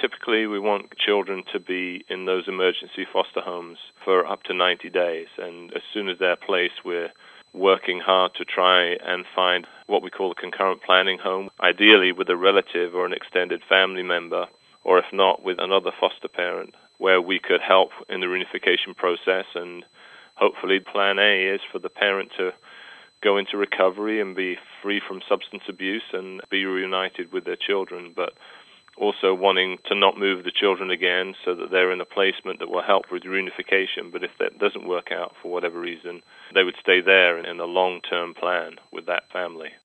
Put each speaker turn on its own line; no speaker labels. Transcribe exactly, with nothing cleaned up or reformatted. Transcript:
Typically, we want children to be in those emergency foster homes for up to ninety days, and as soon as they're placed, we're working hard to try and find what we call a concurrent planning home, ideally with a relative or an extended family member, or if not, with another foster parent, where we could help in the reunification process. And hopefully plan A is for the parent to go into recovery and be free from substance abuse and be reunited with their children, but also wanting to not move the children again so that they're in a placement that will help with reunification. But if that doesn't work out for whatever reason, they would stay there in a long-term plan with that family.